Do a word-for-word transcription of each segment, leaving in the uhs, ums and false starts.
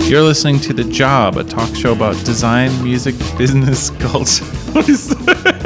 You're listening to The Job, a talk show about design, music, business, culture. What is that?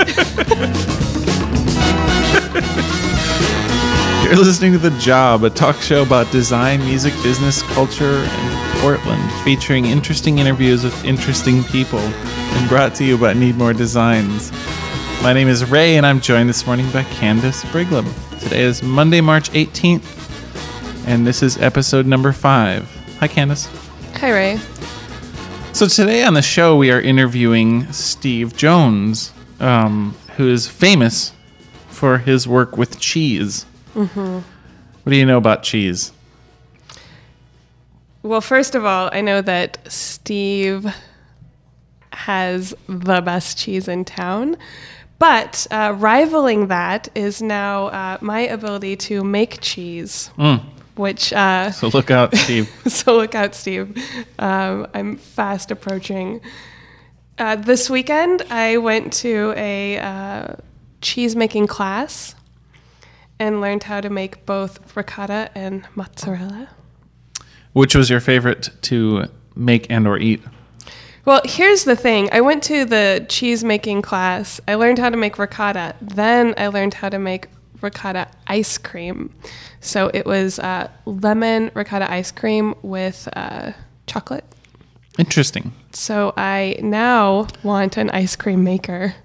You're listening to The Job, a talk show about design, music, business, culture, and Portland, featuring interesting interviews with interesting people, and brought to you by Need More Designs. My name is Ray, and I'm joined this morning by Candace Brigham. Today is Monday, March eighteenth, and this is episode number five. Hi, Candace. Hi, Ray. So today on the show, we are interviewing Steve Jones, um, who is famous for his work with cheese. Mm-hmm. What do you know about cheese? Well, first of all, I know that Steve has the best cheese in town, but uh, rivaling that is now uh, my ability to make cheese. Mm. Which uh, so look out, Steve. so look out, Steve. Um, I'm fast approaching. Uh, this weekend, I went to a uh, cheese making class and learned how to make both ricotta and mozzarella. Which was your favorite to make and or eat? Well, here's the thing. I went to the cheese making class. I learned how to make ricotta. Then I learned how to make ricotta ice cream. So it was uh, lemon ricotta ice cream with uh, chocolate. Interesting. So I now want an ice cream maker.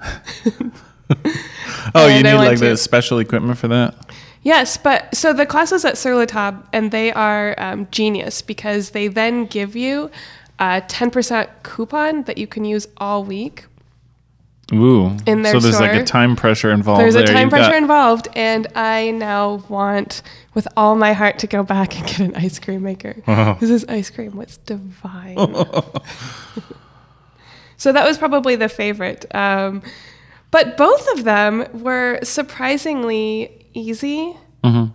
Oh, you need like the special equipment for that? Yes, but so the class was at Sur La Table, and they are um, genius because they then give you a ten percent coupon that you can use all week. Ooh, in their so there's store. like a time pressure involved. There's there. a time You've pressure got... involved, and I now want, with all my heart, to go back and get an ice cream maker because oh. this ice cream was divine. So that was probably the favorite, um, but both of them were surprisingly easy, mm-hmm.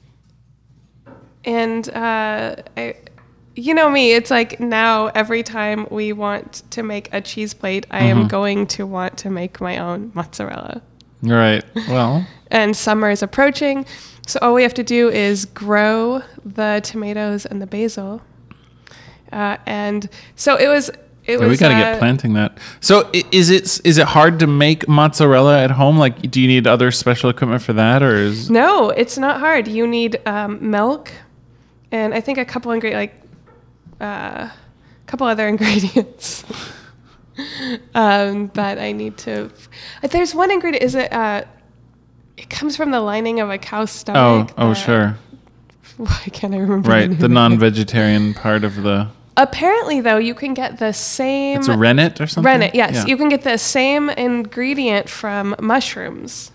and uh, I. You know me, it's like now every time we want to make a cheese plate, I mm-hmm. am going to want to make my own mozzarella. Right. Well. And summer is approaching, so all we have to do is grow the tomatoes and the basil. Uh, and so it was... It so was, we got to uh, get planting that. So is it is it hard to make mozzarella at home? Like, do you need other special equipment for that, or is... No, it's not hard. You need um, milk and I think a couple ingredients, like a uh, couple other ingredients um, that I need to. There's one ingredient. Is it? Uh, it comes from the lining of a cow's stomach. Oh, oh, sure. Why can't I remember? Right, the non-vegetarian part of the. Apparently, though, you can get the same. It's a rennet or something. Rennet, yes, yeah. You can get the same ingredient from mushrooms.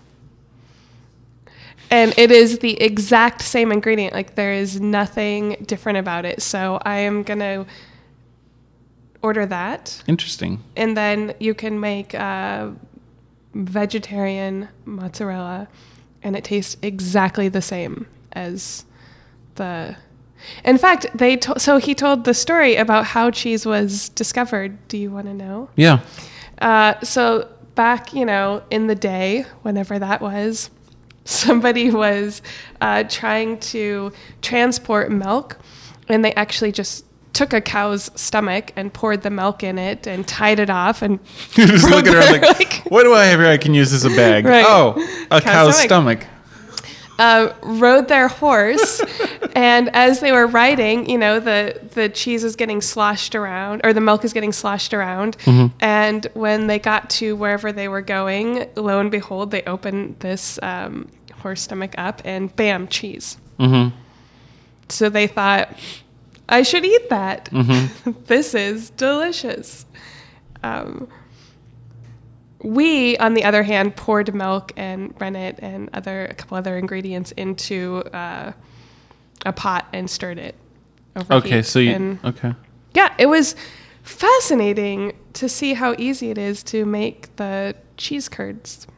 And it is the exact same ingredient. Like, there is nothing different about it. So I am going to order that. Interesting. And then you can make uh, vegetarian mozzarella. And it tastes exactly the same as the... In fact, they to- so he told the story about how cheese was discovered. Do you want to know? Yeah. Uh, so back, you know, in the day, whenever that was... Somebody was uh, trying to transport milk, and they actually just took a cow's stomach and poured the milk in it and tied it off. And you're just looking around like, like, what do I have here I can use as a bag? Right. Oh, a Cow cow's stomach. stomach. Uh, rode their horse, and as they were riding, you know, the, the cheese is getting sloshed around, or the milk is getting sloshed around, mm-hmm. and when they got to wherever they were going, lo and behold, they opened this um, horse stomach up, and bam, cheese. Mm-hmm. So they thought, I should eat that. Mm-hmm. This is delicious. Um We, on the other hand, poured milk and rennet and other a couple other ingredients into uh, a pot and stirred it over Okay, heat. so you and okay. Yeah, it was fascinating to see how easy it is to make the cheese curds.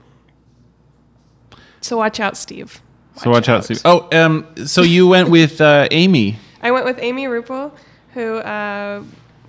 So watch out, Steve. Watch so watch out. out, Steve. Oh, um, so you went with uh, Amy. I went with Amy Ruppel, who. Uh,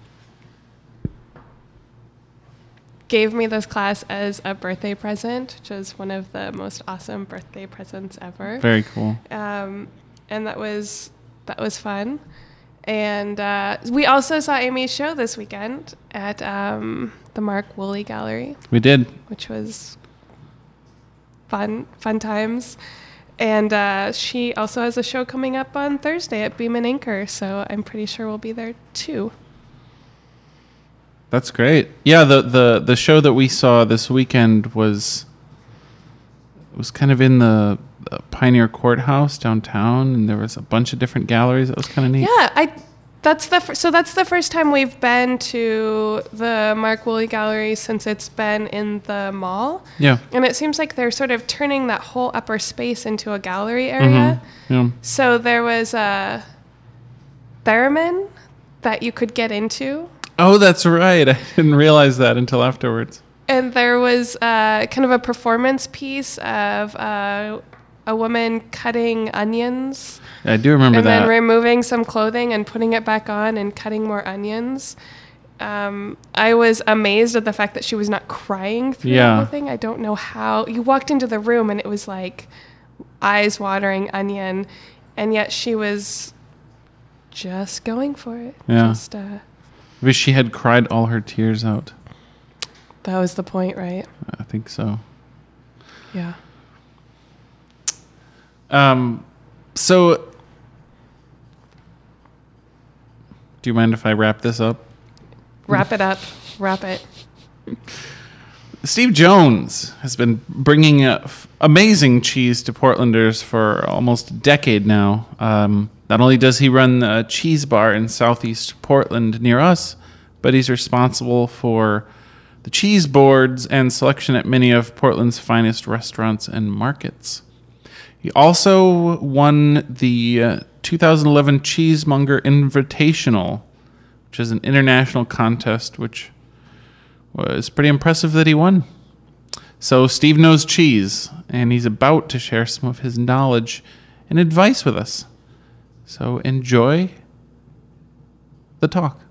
gave me this class as a birthday present, which was one of the most awesome birthday presents ever. Very cool. Um, and that was that was fun. And uh, we also saw Amy's show this weekend at um, the Mark Woolley Gallery. We did. Which was fun, fun times. And uh, she also has a show coming up on Thursday at Beam and Anchor, so I'm pretty sure we'll be there too. That's great. Yeah, the, the, the show that we saw this weekend was was kind of in the, the Pioneer Courthouse downtown, and there was a bunch of different galleries. That was kind of neat. Yeah, I that's the fir- so that's the first time we've been to the Mark Woolley Gallery since it's been in the mall. Yeah. And it seems like they're sort of turning that whole upper space into a gallery area. Mm-hmm. Yeah. So there was a theremin that you could get into. Oh, that's right. I didn't realize that until afterwards. And there was uh, kind of a performance piece of uh, a woman cutting onions. I do remember and that. And then removing some clothing and putting it back on and cutting more onions. Um, I was amazed at the fact that she was not crying through Yeah. the whole thing. I don't know how. You walked into the room and it was like eyes-watering onion. And yet she was just going for it. Yeah. Just, uh, Maybe she had cried all her tears out. that was the point, right? I think so. Yeah. Um, so, do you mind if I wrap this up? Wrap it up. Wrap it. Steve Jones has been bringing uh, f- amazing cheese to Portlanders for almost a decade now. Um, not only does he run a cheese bar in southeast Portland near us, but he's responsible for the cheese boards and selection at many of Portland's finest restaurants and markets. He also won the uh, two thousand eleven Cheesemonger Invitational, which is an international contest, which was pretty impressive that he won. So Steve knows cheese, and he's about to share some of his knowledge and advice with us. So enjoy the talk.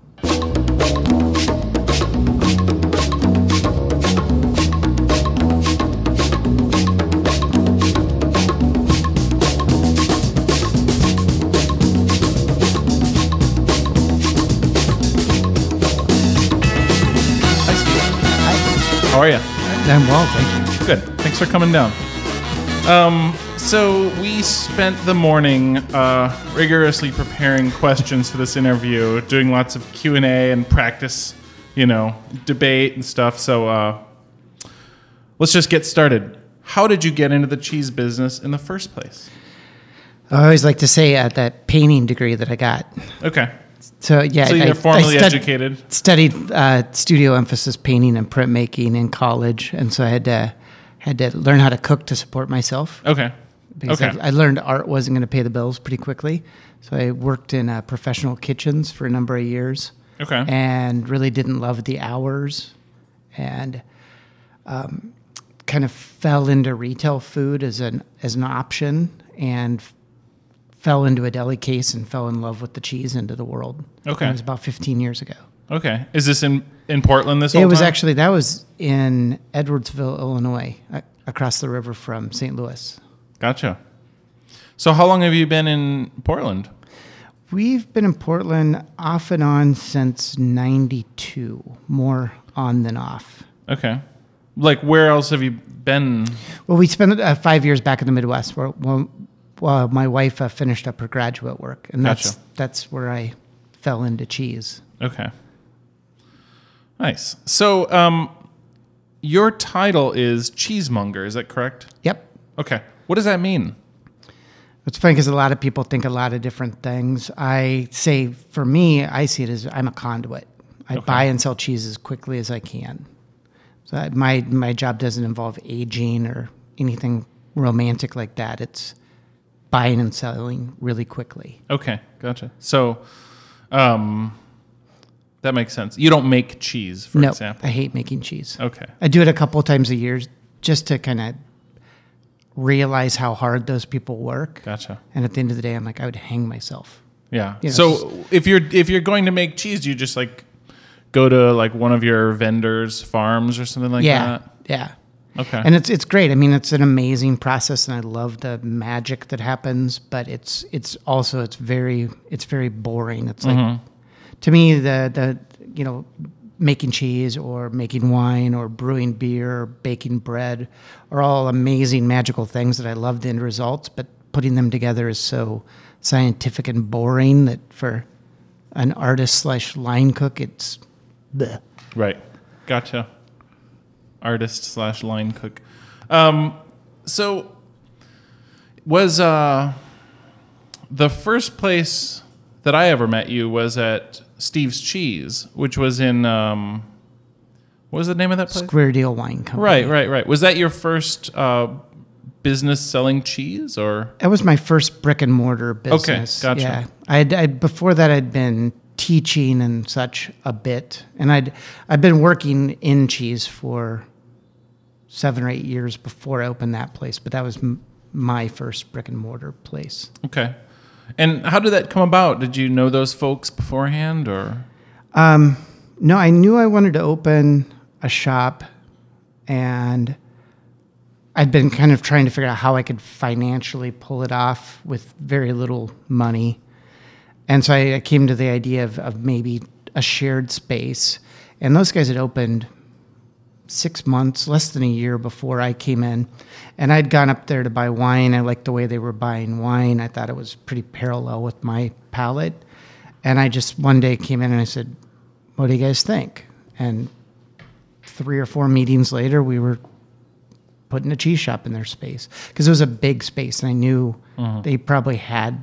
How are you? I'm well, thank you. Good. Thanks for coming down. Um, so we spent the morning uh, rigorously preparing questions for this interview, doing lots of Q and A and practice, you know, debate and stuff. So uh, let's just get started. How did you get into the cheese business in the first place? I always like to say uh, that painting degree that I got. Okay. So yeah, So you're I, formally I stud- educated? Studied uh, studio emphasis painting and printmaking in college, and so I had to had to learn how to cook to support myself. Okay. Because Okay. I, I learned art wasn't going to pay the bills pretty quickly, so I worked in uh, professional kitchens for a number of years. Okay. And really didn't love the hours, and um, kind of fell into retail food as an as an option, and f- fell into a deli case and fell in love with the cheese into the world. Okay. It was about fifteen years ago. Okay. Is this in, in Portland this whole It was time? actually, that was in Edwardsville, Illinois, a- across the river from Saint Louis. Gotcha. So how long have you been in Portland? We've been in Portland off and on since ninety-two, more on than off. Okay. Like, where else have you been? Well, we spent uh, five years back in the Midwest where well, well, my wife uh, finished up her graduate work, and that's Gotcha. that's where I fell into cheese. Okay. Nice. So, um, your title is cheesemonger, is that correct? Yep. Okay. What does that mean? It's funny because a lot of people think a lot of different things. I say, for me, I see it as I'm a conduit. I Okay. buy and sell cheese as quickly as I can. So I, my my job doesn't involve aging or anything romantic like that. It's buying and selling really quickly. Okay. Gotcha. So, um, that makes sense. You don't make cheese, for no, example. I hate making cheese. Okay. I do it a couple times a year just to kind of realize how hard those people work. Gotcha. And at the end of the day, I'm like, I would hang myself. Yeah. You know, So if you're if you're going to make cheese, do you just like go to like one of your vendors' farms or something like yeah, that? yeah. Okay. And it's it's great. I mean, it's an amazing process, and I love the magic that happens. But it's it's also it's very it's very boring. It's like Mm-hmm. to me the the you know making cheese or making wine or brewing beer or baking bread are all amazing magical things that I love the end results. But putting them together is so scientific and boring that for an artist slash line cook, it's bleh. Right. Gotcha. Artist slash line cook. Um, so was uh, the first place that I ever met you was at Steve's Cheese, which was in, um, what was the name of that place? Square Deal Wine Company. Right, right, right. Was that your first uh, business selling cheese, or? That was my first brick and mortar business. gotcha. Yeah, I'd, I before that I'd been teaching and such a bit, and I'd I'd been working in cheese for seven or eight years before I opened that place. But that was m- my first brick and mortar place. Okay. And how did that come about? Did you know those folks beforehand, or? Um, no, I knew I wanted to open a shop, and I'd been kind of trying to figure out how I could financially pull it off with very little money. And so I, I came to the idea of, of maybe a shared space. And those guys had opened six months, less than a year before I came in. And I'd gone up there to buy wine. I liked the way they were buying wine. I thought it was pretty parallel with my palate. And I just one day came in and I said, what do you guys think? And three or four meetings later, we were putting a cheese shop in their space. Because it was a big space, and I knew Mhm. they probably had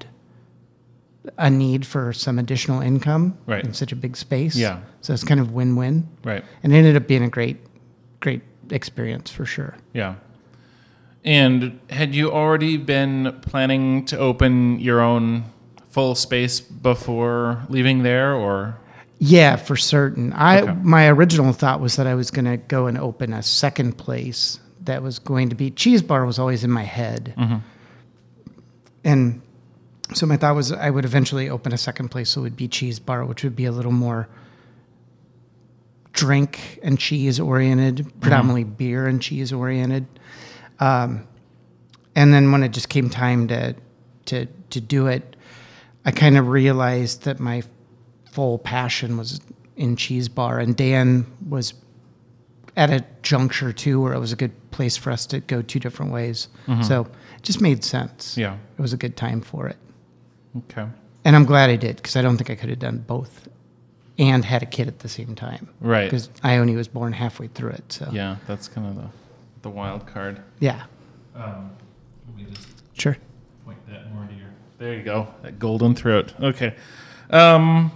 a need for some additional income Right. in such a big space. Yeah. So it's kind of win-win. Right. And it ended up being a great, great experience for sure. Yeah. And had you already been planning to open your own full space before leaving there, or? Yeah, for certain. I Okay. My original thought was that I was going to go and open a second place that was going to be Cheese Bar was always in my head. Mm-hmm. And so my thought was I would eventually open a second place, so it would be Cheese Bar, which would be a little more drink and cheese oriented, predominantly mm-hmm. beer and cheese oriented. Um, and then when it just came time to to to do it, I kind of realized that my full passion was in Cheese Bar, and Dan was at a juncture too where it was a good place for us to go two different ways. Mm-hmm. So it just made sense. Yeah. It was a good time for it. Okay. And I'm glad I did, because I don't think I could have done both and had a kid at the same time. Right. Because Ione was born halfway through it. So Yeah, that's kind of the, the wild card. yeah. Um, let me just Sure. point that more to your. There you go. That golden throat. Okay. Um,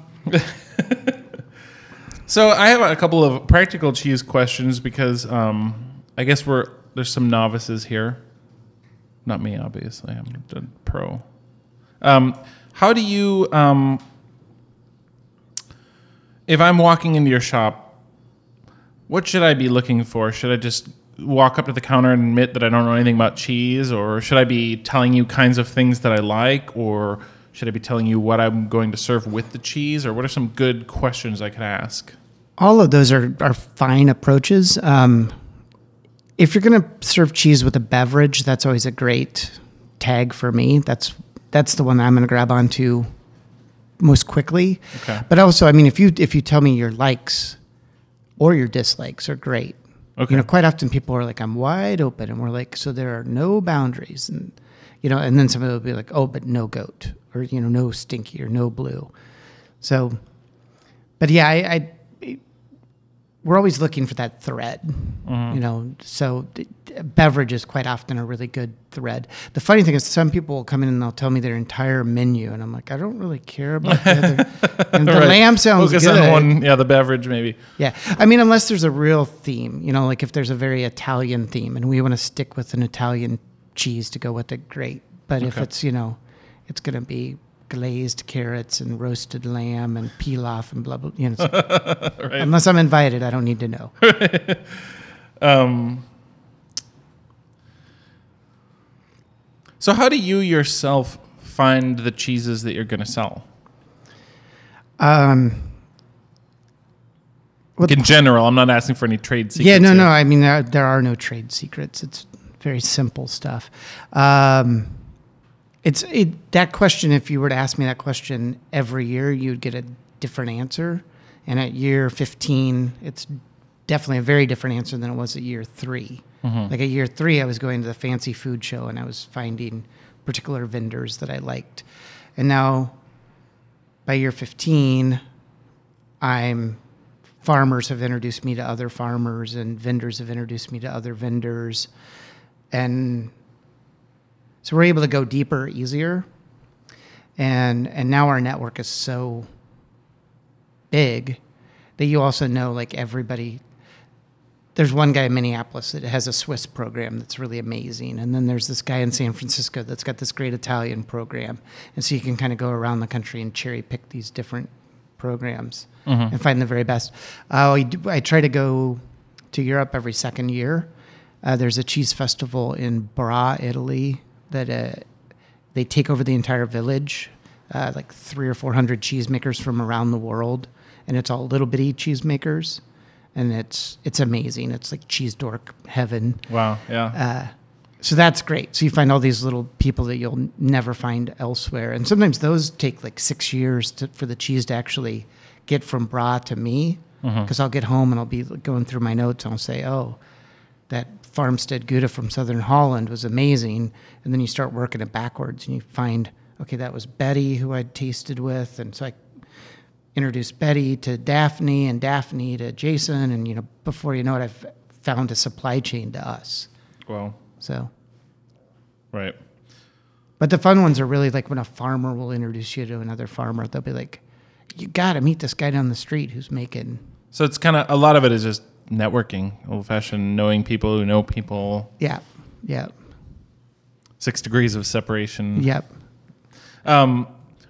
so I have a couple of practical cheese questions because um, I guess we're there's some novices here. Not me, obviously. I'm a pro. Um, how do you, um, if I'm walking into your shop, what should I be looking for? Should I just walk up to the counter and admit that I don't know anything about cheese? Or should I be telling you kinds of things that I like? Or should I be telling you what I'm going to serve with the cheese? Or what are some good questions I could ask? All of those are, are fine approaches. Um, if you're going to serve cheese with a beverage, that's always a great tag for me. That's that's the one that I'm going to grab onto most quickly. Okay. But also, I mean, if you if you tell me your likes or your dislikes are great. Okay. You know, quite often people are like, I'm wide open, and we're like, so there are no boundaries, and you know, and then somebody will be like, oh, but no goat, or you know, no stinky, or no blue. So, but yeah, I, I we're always looking for that thread, Mm-hmm. you know. So, the, beverage is quite often a really good thread. The funny thing is, some people will come in and they'll tell me their entire menu, and I'm like, I don't really care about the other. And the Right. lamb sounds Focus good. on one, yeah, the beverage maybe. Yeah. I mean, unless there's a real theme, you know, like if there's a very Italian theme and we want to stick with an Italian cheese to go with it, great. But if Okay. it's, you know, it's going to be glazed carrots and roasted lamb and pilaf and blah, blah, you know. so- Right. Unless I'm invited, I don't need to know. Um, so how do you yourself find the cheeses that you're going to sell? Um, Like in general, I'm not asking for any trade secrets. Yeah, no, here. no. I mean, there, there are no trade secrets. It's very simple stuff. Um, it's it, that question. If you were to ask me that question every year, you'd get a different answer. And at year fifteen, it's definitely a very different answer than it was at year three. Mm-hmm. Like at year three, I was going to the fancy food show and I was finding particular vendors that I liked. And now, by year fifteen, I'm farmers have introduced me to other farmers, and vendors have introduced me to other vendors, and so we're able to go deeper, easier, and and now our network is so big that you also know like everybody. There's one guy in Minneapolis that has a Swiss program that's really amazing. And then there's this guy in San Francisco that's got this great Italian program. And so you can kind of go around the country and cherry pick these different programs mm-hmm. and find the very best. Uh, I, do, I try to go to Europe every second year. Uh, there's a cheese festival in Bra, Italy, that uh, they take over the entire village, uh, like three or four hundred cheesemakers from around the world. And it's all little bitty cheesemakers. And it's it's amazing. It's like cheese dork heaven. Wow, yeah. Uh, so that's great. So you find all these little people that you'll never find elsewhere. And sometimes those take like six years to, for the cheese to actually get from Bra to me. Because mm-hmm. I'll get home and I'll be going through my notes and I'll say, oh, that Farmstead Gouda from Southern Holland was amazing. And then you start working it backwards and you find, okay, that was Betty who I'd tasted with. And so I introduced Betty to Daphne and Daphne to Jason. And, you know, before you know it, I've found a supply chain to us. Wow. So. Right. But the fun ones are really like when a farmer will introduce you to another farmer. They'll be like, you got to meet this guy down the street who's making. So it's kind of, a lot of it is just networking, old fashioned, knowing people who know people. Yeah. Yeah. Six degrees of separation. Yep. Um,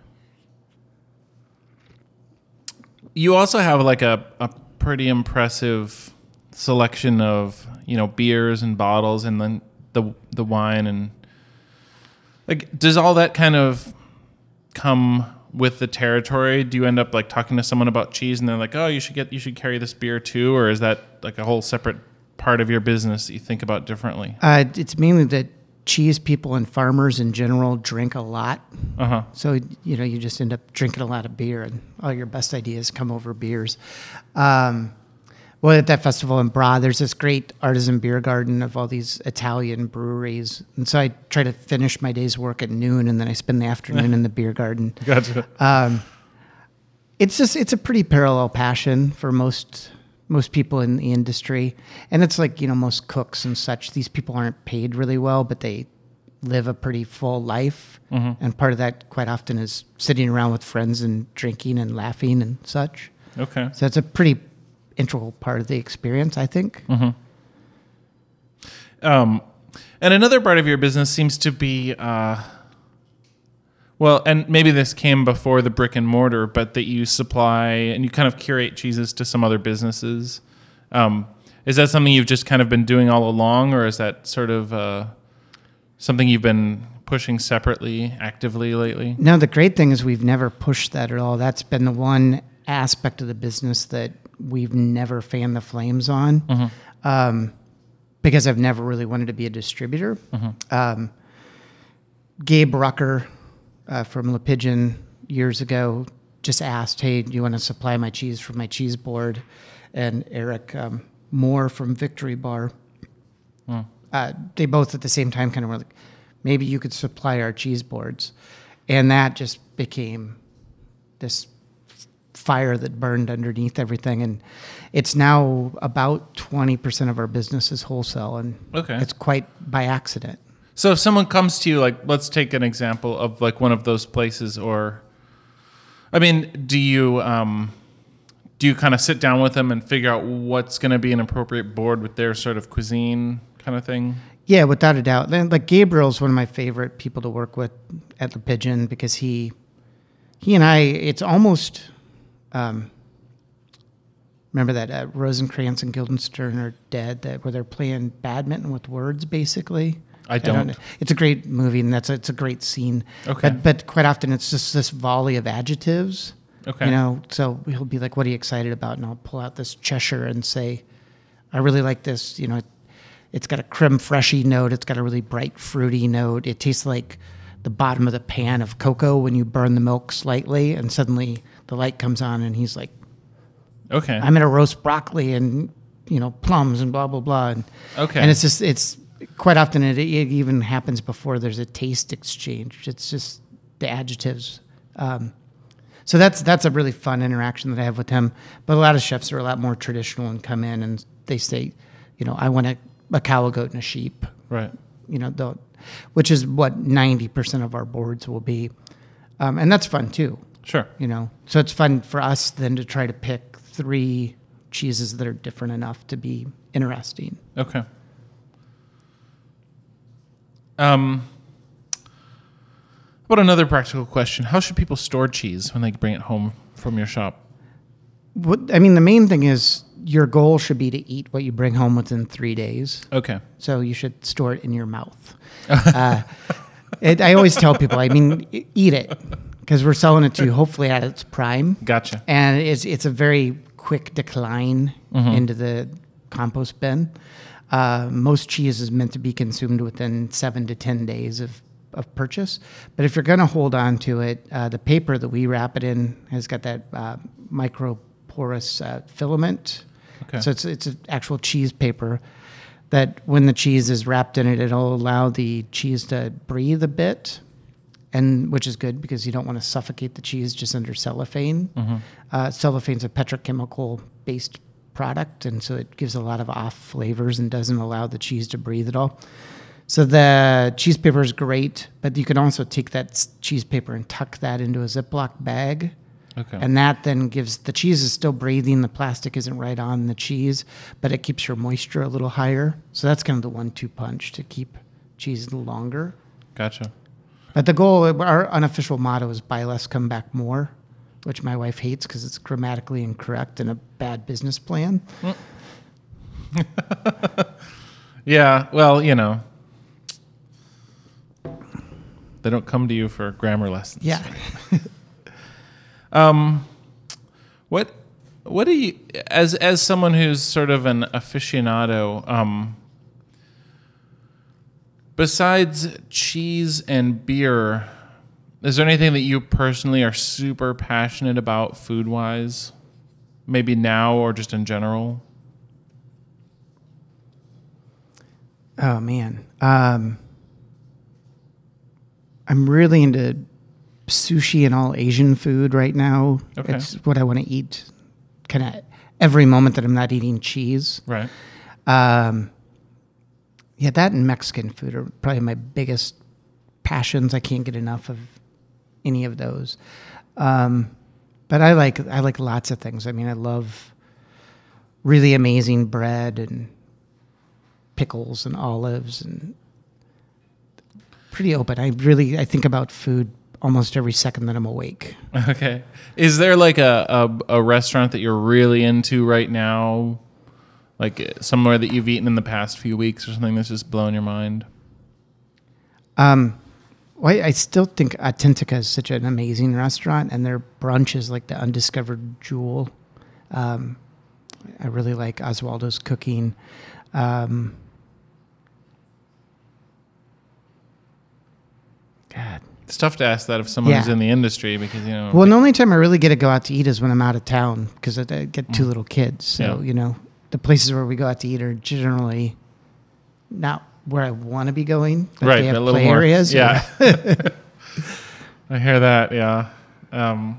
you also have like a, a pretty impressive selection of, you know, beers and bottles and then the the wine and like, does all that kind of come with the territory? Do you end up like talking to someone about cheese and they're like, oh, you should get, you should carry this beer too? Or is that like a whole separate part of your business that you think about differently? Uh, it's mainly that cheese people and farmers in general drink a lot. Uh-huh. So, you know, you just end up drinking a lot of beer and all your best ideas come over beers. Um, well, at that festival in Bra, there's this great artisan beer garden of all these Italian breweries. And so I try to finish my day's work at noon and then I spend the afternoon in the beer garden. Gotcha. Um, it's just, it's a pretty parallel passion for most most people in the industry. And it's like, you know, most cooks and such, these people aren't paid really well, but they live a pretty full life. Mm-hmm. And part of that quite often is sitting around with friends and drinking and laughing and such. Okay. So it's a pretty integral part of the experience, I think. Mm-hmm. Um, and another part of your business seems to be, uh, well, and maybe this came before the brick and mortar, but that you supply and you kind of curate cheeses to some other businesses. Um, is that something you've just kind of been doing all along, or is that sort of uh, something you've been pushing separately, actively lately? No, the great thing is we've never pushed that at all. That's been the one aspect of the business that we've never fanned the flames on, mm-hmm. um, because I've never really wanted to be a distributor. Mm-hmm. Um, Gabe Rucker, Uh, from Le Pigeon years ago, just asked, hey, do you want to supply my cheese from my cheese board? And Eric um, Moore from Victory Bar, hmm. uh, they both at the same time kind of were like, maybe you could supply our cheese boards. And that just became this fire that burned underneath everything. And it's now about twenty percent of our business is wholesale, and okay. It's quite by accident. So if someone comes to you, like, let's take an example of like one of those places, or, I mean, do you um, do you kind of sit down with them and figure out what's going to be an appropriate board with their sort of cuisine kind of thing? Yeah, without a doubt. Like Gabriel's one of my favorite people to work with at Le Pigeon because he, he and I, it's almost, um, remember that uh, Rosencrantz and Guildenstern are dead, that where they're playing badminton with words, basically. I don't. I don't. It's a great movie, and that's a, it's a great scene. Okay. But, but quite often, it's just this volley of adjectives Okay. You know, so he'll be like, "What are you excited about?" And I'll pull out this Cheshire and say, "I really like this. You know, it, it's got a creme fraiche note. It's got a really bright fruity note. It tastes like the bottom of the pan of cocoa when you burn the milk slightly, and suddenly the light comes on, and he's like, Okay. I'm gonna roast broccoli and you know plums and blah blah blah." And Okay. and it's just it's quite often it, it even happens before there's a taste exchange. It's just the adjectives. Um, So that's that's a really fun interaction that I have with him. But a lot of chefs are a lot more traditional and come in and they say, you know, I want a, a cow, a goat, and a sheep. Right. You know, the, which is what ninety percent of our boards will be. Um, and that's fun too. Sure. You know, so it's fun for us then to try to pick three cheeses that are different enough to be interesting. Okay. Um, what another practical question? How should people store cheese when they bring it home from your shop? What I mean, the main thing is your goal should be to eat what you bring home within three days. Okay. So you should store it in your mouth. uh, it, I always tell people, I mean, e- eat it because we're selling it to you hopefully at its prime. Gotcha. And it's it's a very quick decline Mhm. into the compost bin. Uh, most cheese is meant to be consumed within seven to ten days of, of purchase. But if you're going to hold on to it, uh, the paper that we wrap it in has got that uh, microporous uh, filament. Okay. So it's it's an actual cheese paper that when the cheese is wrapped in it, it'll allow the cheese to breathe a bit, and which is good because you don't want to suffocate the cheese just under cellophane. Mm-hmm. Uh, cellophane's a petrochemical-based product, and so it gives a lot of off flavors and doesn't allow the cheese to breathe at all. So the cheese paper is great, but you can also take that s- cheese paper and tuck that into a Ziploc bag. Okay. And that then gives, the cheese is still breathing, the plastic isn't right on the cheese, but it keeps your moisture a little higher. So that's kind of the one two punch to keep cheese longer. Gotcha. But the goal, our unofficial motto is buy less, come back more, which my wife hates because it's grammatically incorrect and a bad business plan. Yeah. Well, you know, they don't come to you for grammar lessons. Yeah. Um, what, what do you, as, as someone who's sort of an aficionado, um, besides cheese and beer, is there anything that you personally are super passionate about food-wise? Maybe now or just in general? Oh, man. Um, I'm really into sushi and all Asian food right now. Okay. It's what I want to eat kind of every moment that I'm not eating cheese. Right. Um, yeah, that and Mexican food are probably my biggest passions. I can't get enough of any of those. Um, but I like I like lots of things. I mean, I love really amazing bread and pickles and olives and pretty open. I really I think about food almost every second that I'm awake. Okay. Is there like a, a, a restaurant that you're really into right now? Like somewhere that you've eaten in the past few weeks or something that's just blown your mind? Um, well, I I still think Authentica is such an amazing restaurant, and their brunch is like the undiscovered jewel. Um, I really like Oswaldo's cooking. Um, God. It's tough to ask that of someone who's Yeah. in the industry because, you know. Well, the only time I really get to go out to eat is when I'm out of town because I, I get two little kids. So, Yeah. you know, the places where we go out to eat are generally not where I want to be going. But Right, they have a little play more. areas. Yeah. I hear that, yeah. Um,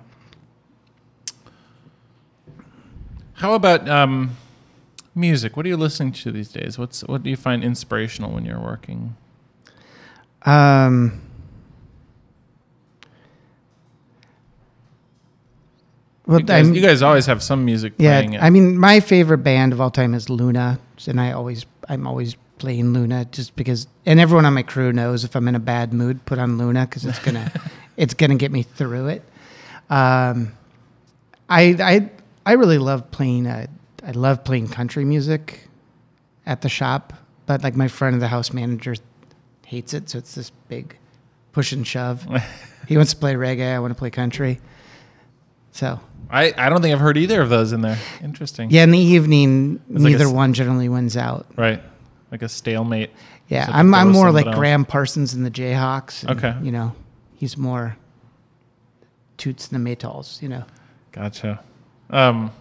how about um, music? What are you listening to these days? What's What do you find inspirational when you're working? Um, well, You guys, I'm- you guys always have some music playing. yeah, I mean, my favorite band of all time is Luna, and I always, I'm always playing Luna just because, and everyone on my crew knows if I'm in a bad mood, put on Luna because it's gonna, it's gonna get me through it. Um, I, I, I really love playing. Uh, I love playing country music at the shop, but like my friend, the house manager, hates it, so it's this big push and shove. He wants to play reggae. I want to play country. So I, I don't think I've heard either of those in there. Interesting. yeah, in the evening, It's like neither a s- one generally wins out. Right. Like a stalemate. Yeah, So I'm there I'm was more something like else. Graham Parsons in the Jayhawks. and, Okay. You know, he's more Toots and the Maytals, you know. Gotcha. Um,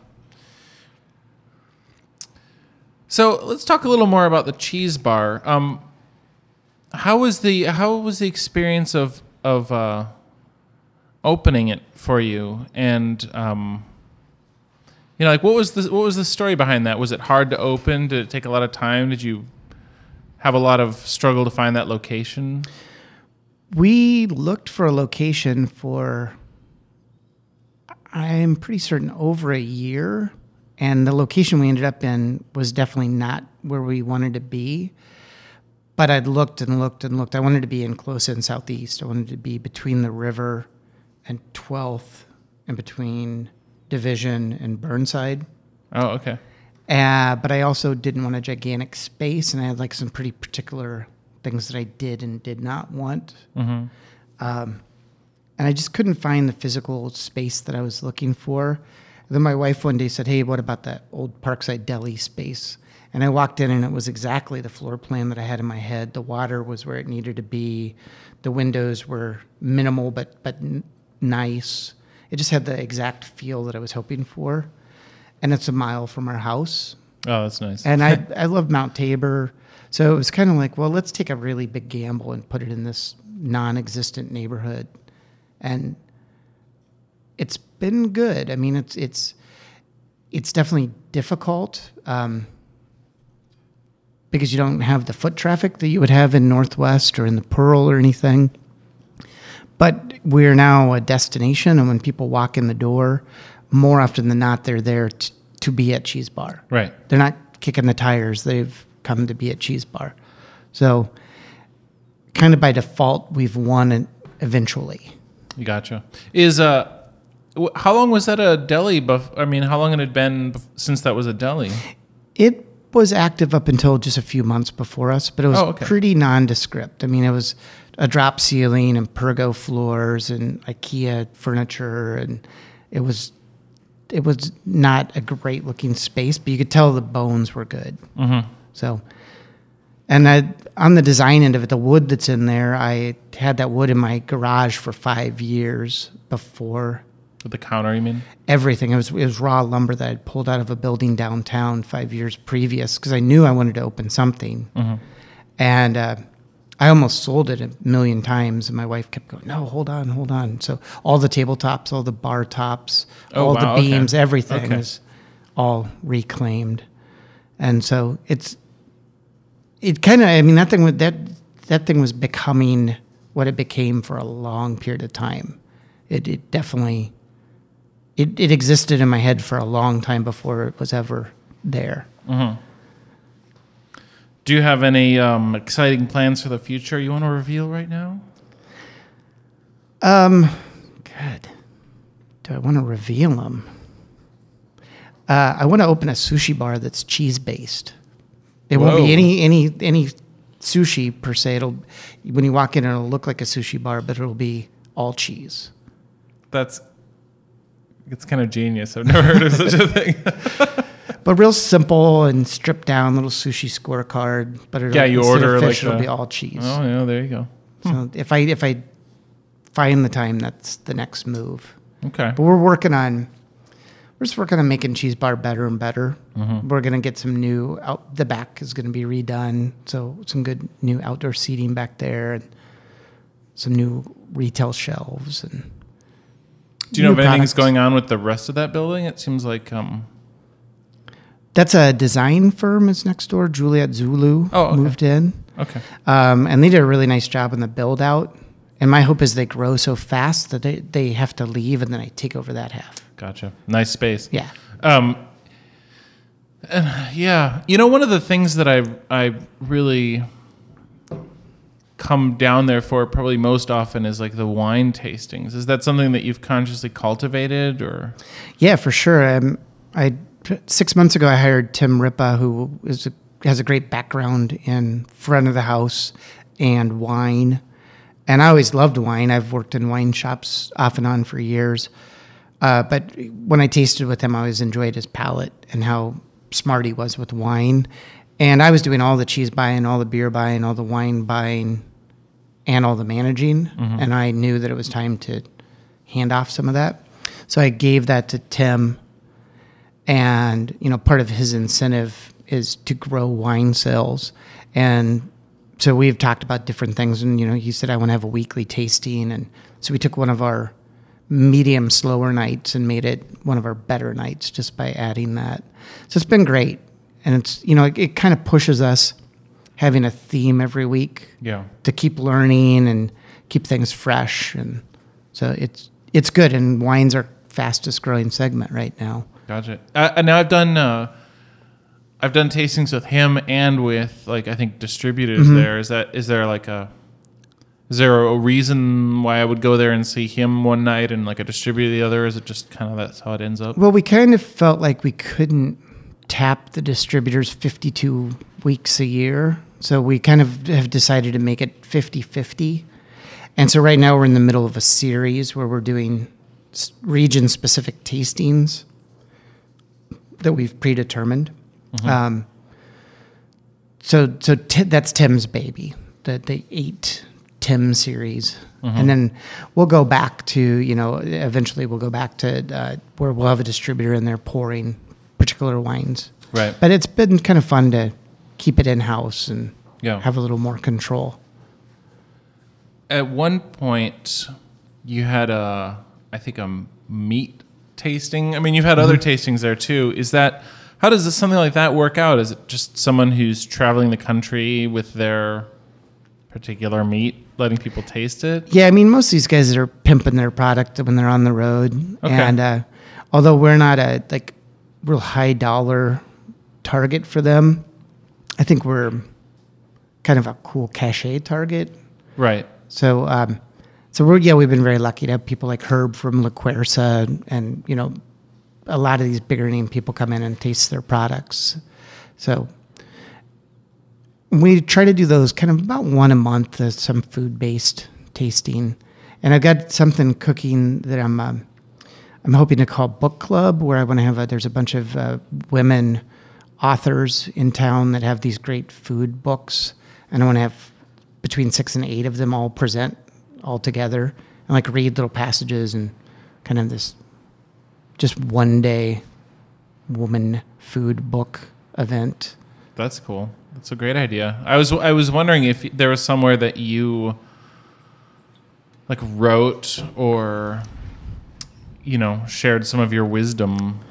so let's talk a little more about the cheese bar. Um, how was the how was the experience of of uh, opening it for you? And um, you know, like what was the what was the story behind that? Was it hard to open? Did it take a lot of time? Did you have a lot of struggle to find that location? We looked for a location for, I'm pretty certain, over a year. And the location we ended up in was definitely not where we wanted to be. But I'd looked and looked and looked. I wanted to be in close in Southeast. I wanted to be between the river and twelfth and between Division and Burnside. Oh, okay. Uh, but I also didn't want a gigantic space, and I had like some pretty particular things that I did and did not want. Mm-hmm. Um, and I just couldn't find the physical space that I was looking for. And then my wife one day said, "Hey, what about that old Parkside Deli space?" And I walked in, and it was exactly the floor plan that I had in my head. The water was where it needed to be. The windows were minimal but but n- nice. It just had the exact feel that I was hoping for. And it's a mile from our house. Oh, that's nice. And I I love Mount Tabor. So it was kind of like, well, let's take a really big gamble and put it in this non-existent neighborhood. And it's been good. I mean, it's it's it's definitely difficult um, because you don't have the foot traffic that you would have in Northwest or in the Pearl or anything. But we're now a destination, and when people walk in the door, more often than not, they're there t- to be at Cheese Bar. Right. They're not kicking the tires. They've come to be at Cheese Bar. So kind of by default, we've won it eventually. You gotcha. Is uh, wh- how long was that a deli? Bef- I mean, how long had it been bef- since that was a deli? It was active up until just a few months before us, but it was Oh, okay. pretty nondescript. I mean, it was a drop ceiling and pergo floors and IKEA furniture, and it was it was not a great looking space, but you could tell the bones were good. Mm-hmm. So, and I, on the design end of it, the wood that's in there, I had that wood in my garage for five years before With the counter, you mean? everything. It was, it was raw lumber that I'd pulled out of a building downtown five years previous because I knew I wanted to open something. Mm-hmm. And uh, I almost sold it a million times, and my wife kept going, "No, hold on, hold on." So all the tabletops, all the bar tops, Oh, all wow, the okay. beams, everything Okay. is all reclaimed. And so it's it kind of, I mean, that thing was, that that thing was becoming what it became for a long period of time. It, it definitely it, it existed in my head for a long time before it was ever there. Mm-hmm. Do you have any um, exciting plans for the future you want to reveal right now? Um, good. Do I want to reveal them? Uh, I want to open a sushi bar that's cheese based. It won't Whoa. be any any any sushi per se. It'll when you walk in, it'll look like a sushi bar, but it'll be all cheese. That's it's kind of genius. I've never heard of such a thing. But real simple and stripped down little sushi scorecard. But it'll, Yeah, you instead of order fish, like it'll a- be all cheese. Oh yeah, there you go. So if I if I find the time, that's the next move. Okay. But we're working on, we're just working on making Cheese Bar better and better. Mm-hmm. We're going to get some new, out the back is going to be redone. So some good new outdoor seating back there and some new retail shelves. And Do you know if new anything's products. going on with the rest of that building? It seems like um. That's a design firm is next door. Juliet Zulu Oh, okay. moved in. Okay. Um, and they did a really nice job on the build out. And my hope is they grow so fast that they, they have to leave and then I take over that half. Gotcha. Nice space. Yeah. Um, uh, yeah. You know, one of the things that I I really come down there for probably most often is like the wine tastings. Is that something that you've consciously cultivated, or? Yeah, for sure. Um, I six months ago I hired Tim Ripa, who is a, has a great background in front of the house and wine. And I always loved wine. I've worked in wine shops off and on for years. Uh, but when I tasted with him, I always enjoyed his palate and how smart he was with wine. And I was doing all the cheese buying, all the beer buying, all the wine buying, and all the managing. Mm-hmm. And I knew that it was time to hand off some of that. So I gave that to Tim. And, you know, part of his incentive is to grow wine sales. And so we've talked about different things. And, you know, he said, I want to have a weekly tasting. And so we took one of our medium slower nights and made it one of our better nights just by adding that. So it's been great. And it's, you know, it, it kind of pushes us having a theme every week. Yeah. To keep learning and keep things fresh. And so it's, it's good. And wine's our fastest growing segment right now. Gotcha. Uh, and now I've done, uh, I've done tastings with him and with like, I think distributors mm-hmm. there. Is that, is there like a, is there a reason why I would go there and see him one night and like a distributor the other? Is it just kind of that's how it ends up? Well, we kind of felt like we couldn't tap the distributors fifty-two weeks a year. So we kind of have decided to make it fifty-fifty. And so right now we're in the middle of a series where we're doing region-specific tastings that we've predetermined. Mm-hmm. Um, so so t- that's Tim's baby, the, the eight Tim series. Mm-hmm. And then we'll go back to, you know, eventually we'll go back to uh, where we'll have a distributor in there pouring particular wines. Right. But it's been kind of fun to keep it in-house and yeah. have a little more control. At one point, you had a, I think, a meat tasting. I mean, you've had mm-hmm. other tastings there too. Is that, how does this, something like that work out? Is it just someone who's traveling the country with their particular meat, letting people taste it? Yeah, I mean, most of these guys are pimping their product when they're on the road. Okay. And uh, although we're not a like real high dollar target for them, I think we're kind of a cool cachet target. Right. So, um, so we're yeah, we've been very lucky to have people like Herb from La Quersa, and, and you know, a lot of these bigger name people come in and taste their products. So we try to do those kind of about one a month, uh, some food-based tasting. And I've got something cooking that I'm um, I'm hoping to call Book Club, where I want to have a, there's a bunch of uh, women authors in town that have these great food books, and I want to have between six and eight of them all present all together and like read little passages and kind of this just one day woman food book event. That's cool. That's a great idea. I was I was wondering if there was somewhere that you like wrote or, you know, shared some of your wisdom.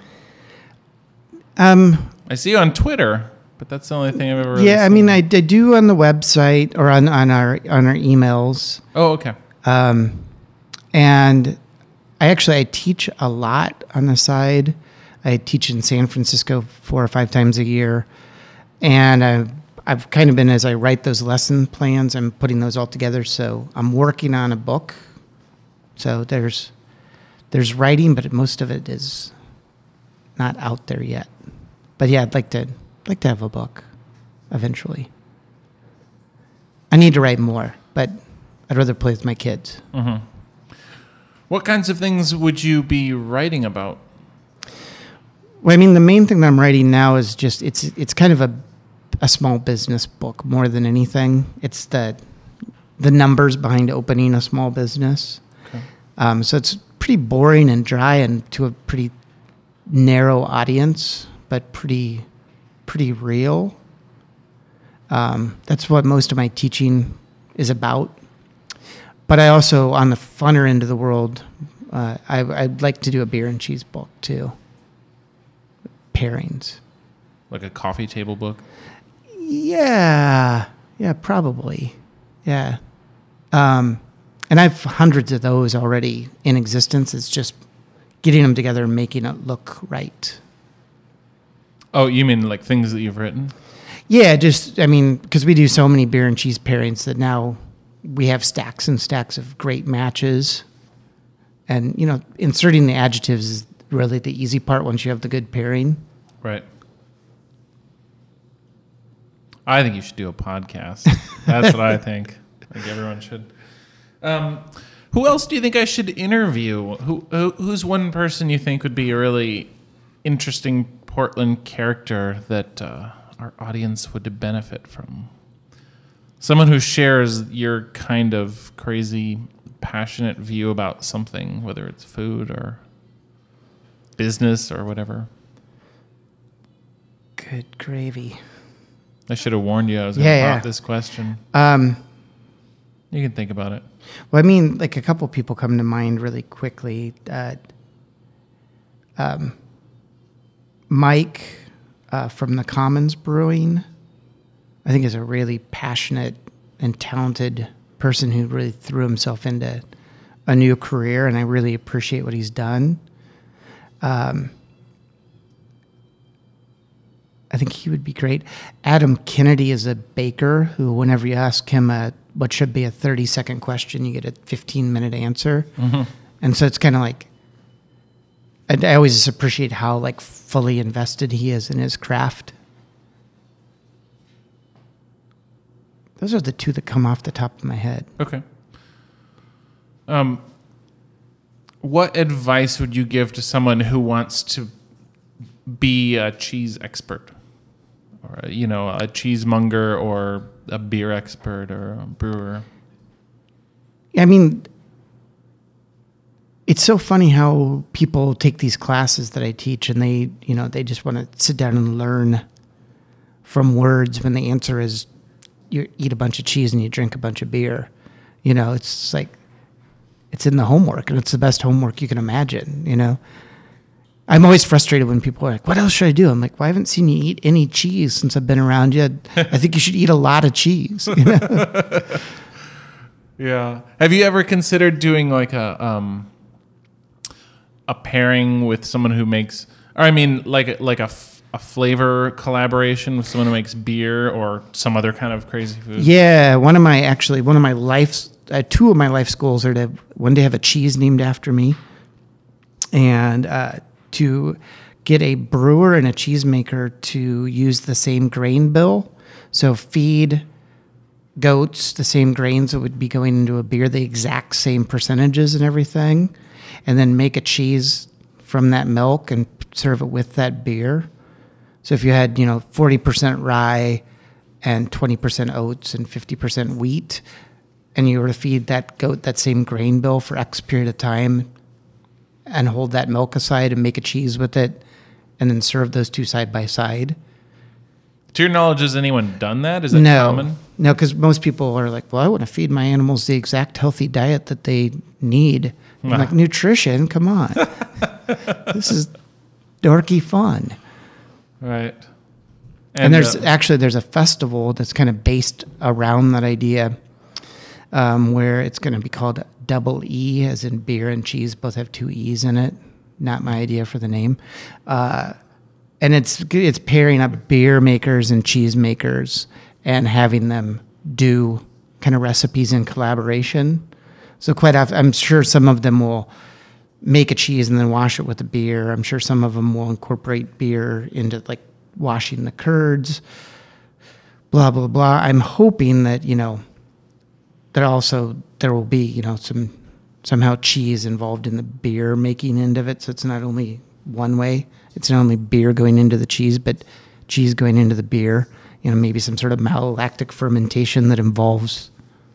Um, I see you on Twitter, but that's the only thing I've ever really Yeah, I seen. mean, I, I do on the website or on, on our on our emails. Oh, okay. Um, and I actually I teach a lot on the side. I teach in San Francisco four or five times a year, and I've I've kind of been, as I write those lesson plans, I'm putting those all together. So I'm working on a book. So there's there's writing, but most of it is not out there yet. But yeah, I'd like to like to have a book eventually. I need to write more, but I'd rather play with my kids. Mm-hmm. What kinds of things would you be writing about? Well, I mean, the main thing that I'm writing now is just it's it's kind of a a small business book more than anything. It's the the numbers behind opening a small business. Okay. Um, so it's pretty boring and dry and to a pretty narrow audience, but pretty pretty real. Um, that's what most of my teaching is about. But I also, on the funner end of the world, uh, I, I'd like to do a beer and cheese book too. Pairings. Like a coffee table book? Yeah. Yeah, probably. Yeah. Um, and I have hundreds of those already in existence. It's just getting them together and making it look right. Oh, you mean like things that you've written? Yeah, just, I mean, because we do so many beer and cheese pairings that now we have stacks and stacks of great matches. And, you know, inserting the adjectives is really the easy part once you have the good pairing. Right. I think you should do a podcast. That's what I think. I think everyone should. Um, Who else do you think I should interview? Who, who who's one person you think would be a really interesting Portland character that uh, our audience would benefit from? Someone who shares your kind of crazy, passionate view about something, whether it's food or business or whatever. Good gravy. I should have warned you I was going to Yeah, pop yeah. this question. Um, You can think about it. well, I mean, like a couple people come to mind really quickly. Uh, um, Mike uh, from the Commons Brewing, I think is a really passionate and talented person who really threw himself into a new career, and I really appreciate what he's done. Um, I think he would be great. Adam Kennedy is a baker who, whenever you ask him a what should be a thirty second question, you get a fifteen minute answer. Mm-hmm. And so it's kind of like, I, I always just appreciate how like fully invested he is in his craft. Those are the two that come off the top of my head. Okay. Um, what advice would you give to someone who wants to be a cheese expert? Or, a, you know, a cheesemonger or a beer expert or a brewer? I mean, it's so funny how people take these classes that I teach and they, you know, they just want to sit down and learn from words when the answer is you eat a bunch of cheese and you drink a bunch of beer. You know, it's like, it's in the homework and it's the best homework you can imagine, you know? I'm always frustrated when people are like, what else should I do? I'm like, well, I haven't seen you eat any cheese since I've been around you. I think you should eat a lot of cheese. You know? Yeah. Have you ever considered doing like a um, a pairing with someone who makes, or I mean, like like a, f- a flavor collaboration with someone who makes beer or some other kind of crazy food? Yeah, one of my actually one of my life's uh, two of my life's goals are to one day have a cheese named after me, and uh, to get a brewer and a cheesemaker to use the same grain bill. So feed goats the same grains that would be going into a beer, the exact same percentages and everything, and then make a cheese from that milk and serve it with that beer. So if you had, you know, forty percent rye and twenty percent oats and fifty percent wheat, and you were to feed that goat that same grain bill for X period of time and hold that milk aside and make a cheese with it and then serve those two side by side. To your knowledge, has anyone done that? Is it no, common? No, because most people are like, well, I want to feed my animals the exact healthy diet that they need. I'm like, nutrition, come on. This is dorky fun. Right. And, and there's uh, actually, there's a festival that's kind of based around that idea um, where it's going to be called Double E, as in beer and cheese both have two E's in it. Not my idea for the name. Uh, and it's it's pairing up beer makers and cheese makers and having them do kind of recipes in collaboration. So quite often, I'm sure some of them will make a cheese and then wash it with a beer. I'm sure some of them will incorporate beer into like washing the curds, blah, blah, blah. I'm hoping that, you know, that also there will be, you know, some somehow cheese involved in the beer making end of it. So it's not only one way. It's not only beer going into the cheese, but cheese going into the beer. You know, maybe some sort of malolactic fermentation that involves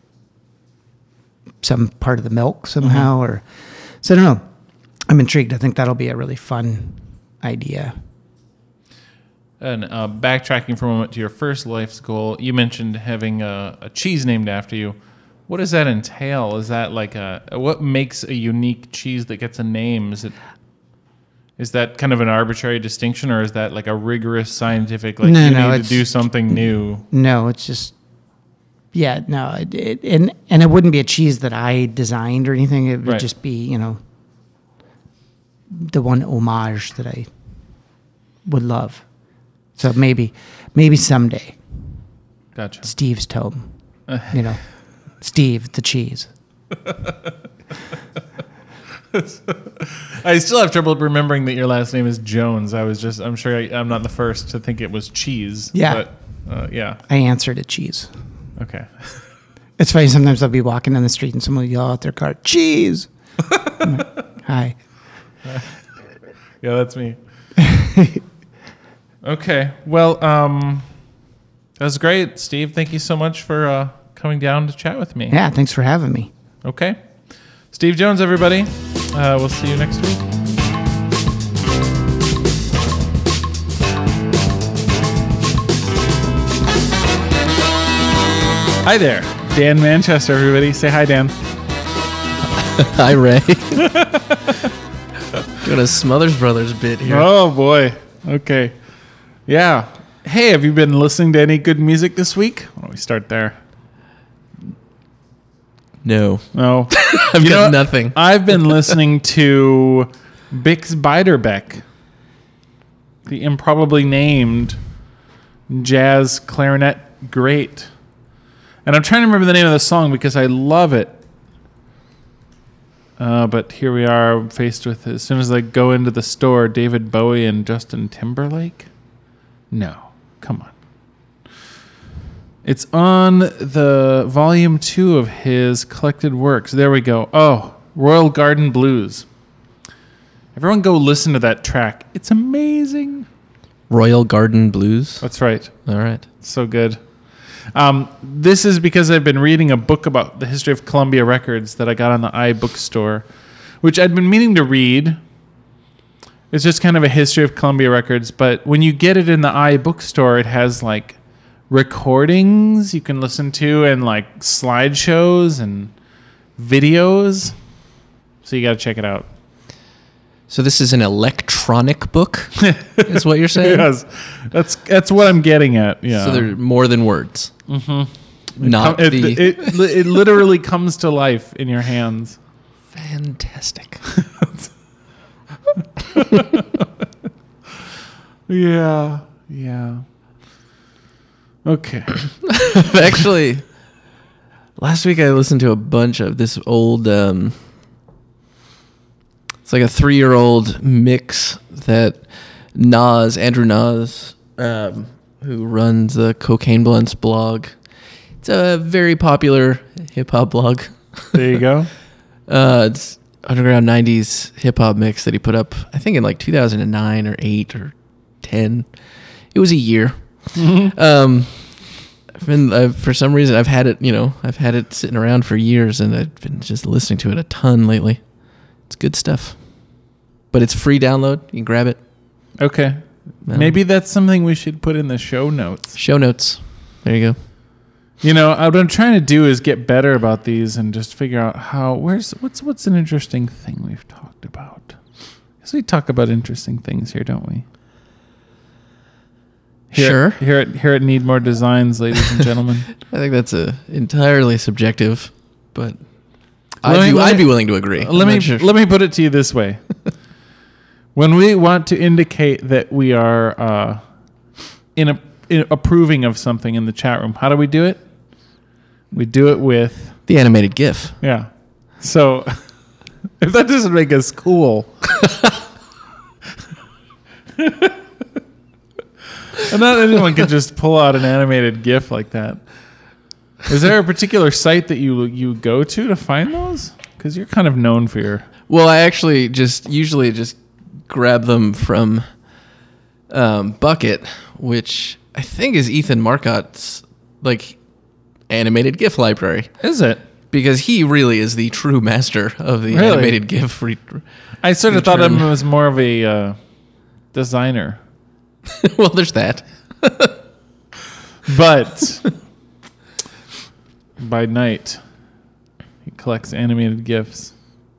some part of the milk somehow. Mm-hmm. Or so I don't know. I'm intrigued. I think that'll be a really fun idea. And uh, backtracking for a moment to your first life's goal, you mentioned having a, a cheese named after you. What does that entail? Is that like a what makes a unique cheese that gets a name? Is it is that kind of an arbitrary distinction, or is that like a rigorous scientific like no, you no, need to do something new? No, it's just yeah, no, it, it, and and it wouldn't be a cheese that I designed or anything. It would right. just be, you know, the one homage that I would love. So maybe maybe someday. Gotcha. Steve's Tome. You know. Steve, the cheese. I still have trouble remembering that your last name is Jones. I was just, I'm sure I, I'm not the first to think it was cheese. Yeah. But, uh, yeah. I answered it cheese. Okay. It's funny. Sometimes I'll be walking down the street and someone will yell out their car, "Cheese!" I'm like, hi. Yeah, that's me. Okay. Well, um, that was great, Steve. Thank you so much for uh, coming down to chat with me. Yeah, thanks for having me. Okay. Steve Jones, everybody. Uh, we'll see you next week. Hi there. Dan Manchester, everybody. Say hi, Dan. Hi, Ray. Doing a Smothers Brothers bit here. Oh, boy. Okay. Yeah. Hey, have you been listening to any good music this week? Why don't we start there? No. No. I've You know got what? nothing. I've been listening to Bix Beiderbecke, the improbably named jazz clarinet great. And I'm trying to remember the name of the song because I love it. Uh, but here we are faced with, as soon as I go into the store, David Bowie and Justin Timberlake. No, come on. It's on the volume two of his collected works. There we go. Oh, Royal Garden Blues. Everyone go listen to that track. It's amazing. Royal Garden Blues. That's right. All right. So good. Um, this is because I've been reading a book about the history of Columbia Records that I got on the iBookstore, which I'd been meaning to read. It's just kind of a history of Columbia Records, but when you get it in the iBookstore, it has like recordings you can listen to and like slideshows and videos. So you got to check it out. So this is an electronic book, is what you're saying? Yes, that's that's what I'm getting at. Yeah. So there are more than words. Mm-hmm. Not it, the... it, it, it literally comes to life in your hands. Fantastic. Yeah, yeah. Okay. Actually, last week I listened to a bunch of this old... Um, it's like a three-year-old mix that Nas, Andrew Nas, um, who runs the Cocaine Blunts blog. It's a very popular hip-hop blog. There you go. uh, it's underground nineties hip-hop mix that he put up, I think in like two thousand nine or eight or ten. It was a year. Mm-hmm. Um, I've been, I've, for some reason, I've had it, you know, I've had it sitting around for years, and I've been just listening to it a ton lately. It's good stuff. But it's free download. You can grab it. Okay. Um, Maybe that's something we should put in the show notes. Show notes. There you go. You know, what I'm trying to do is get better about these and just figure out how, where's, what's, what's an interesting thing we've talked about? Because we talk about interesting things here, don't we? Here, Sure. Here at, here at Need More Designs, ladies and gentlemen. I think that's a entirely subjective, but Let I'd, me- be, let I'd me- be willing to agree. Let I'm me not sure. let me put it to you this way: when we want to indicate that we are uh, in, a, in approving of something in the chat room, how do we do it? We do it with The animated GIF. yeah. So if that doesn't make us cool, and not anyone can just pull out an animated GIF like that. Is there a particular site that you you go to to find those? Because you're kind of known for your. Well, I actually just usually just grab them from um, Bucket, which I think is Ethan Marcotte's like animated GIF library, Is it? because he really is the true master of the Really? animated GIF. Re- I sort of thought of Return. him as more of a uh, designer, well, there's that. but by night he collects animated GIFs.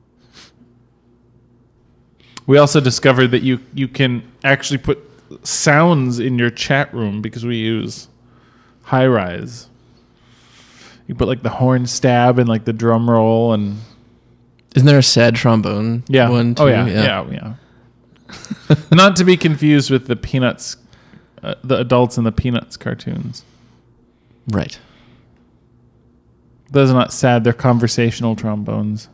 We also discovered that you you can actually put sounds in your chat room because we use Hi-Rise. You put like the horn stab and like the drum roll and Isn't there a sad trombone yeah. one too? Oh yeah, yeah, yeah. Not to be confused with the Peanuts, uh, the adults in the Peanuts cartoons. Right. Those are not sad; they're conversational trombones.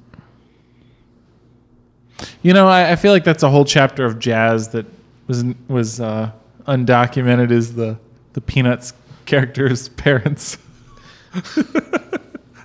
You know, I, I feel like that's a whole chapter of jazz that was was uh, undocumented. Is the the Peanuts characters' parents?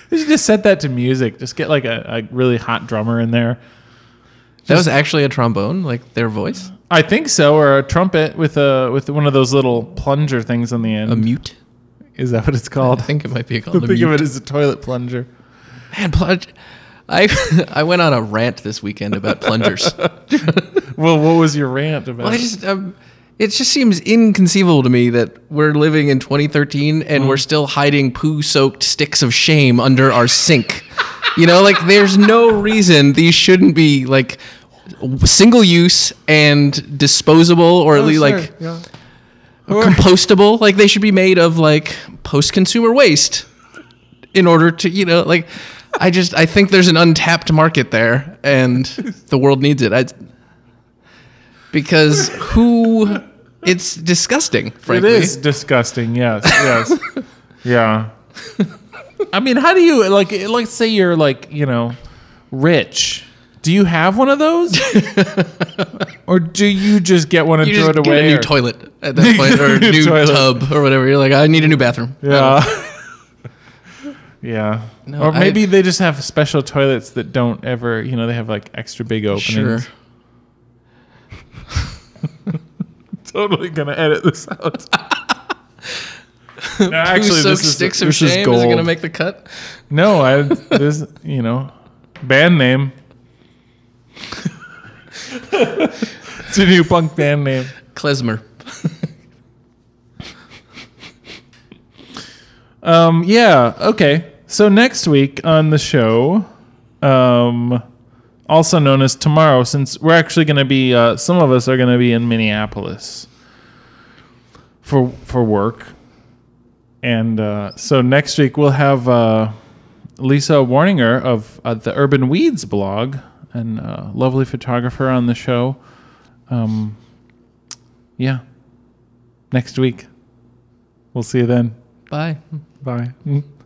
We should just set that to music. Just get like a, a really hot drummer in there. That was actually a trombone, like their voice? I think so, or a trumpet with a with one of those little plunger things on the end. A mute? Is that what it's called? I think it might be called a Think mute. of it as a toilet plunger. Man, plunge. I I went on a rant this weekend about plungers. Well, what was your rant about? Well, I just um, it just seems inconceivable to me that we're living in twenty thirteen and Mm. we're still hiding poo-soaked sticks of shame under our sink. You know, like there's no reason these shouldn't be like single use and disposable, or at least like yeah. compostable. Like they should be made of like post-consumer waste in order to, you know, like I just I think there's an untapped market there and the world needs it. I, because who it's disgusting, frankly. It is disgusting. Yes, yes, yeah. I mean, how do you like? Let's say you're like, you know, rich. Do you have one of those, or do you just get one and You throw just it get away? a new or- toilet at that point, or a New new toilet. tub, or whatever. You're like, I need a new bathroom. Yeah. Yeah. No, or I- maybe they just have special toilets that don't ever, you know, they have like extra big openings. Sure. Totally gonna edit this out. No, actually, Poo-soaked this is sticks of this shame. is Is, gold. it gonna make the cut? No, I this you know, band name. It's a new punk band name. Klezmer. Um, yeah, okay. So next week on the show, um, also known as tomorrow, since we're actually going to be, uh, some of us are going to be in Minneapolis for for work, and uh, so next week we'll have uh, Lisa Warninger of uh, the Urban Weeds blog, and uh, lovely photographer on the show. Um, yeah, next week. We'll see you then. Bye. Bye.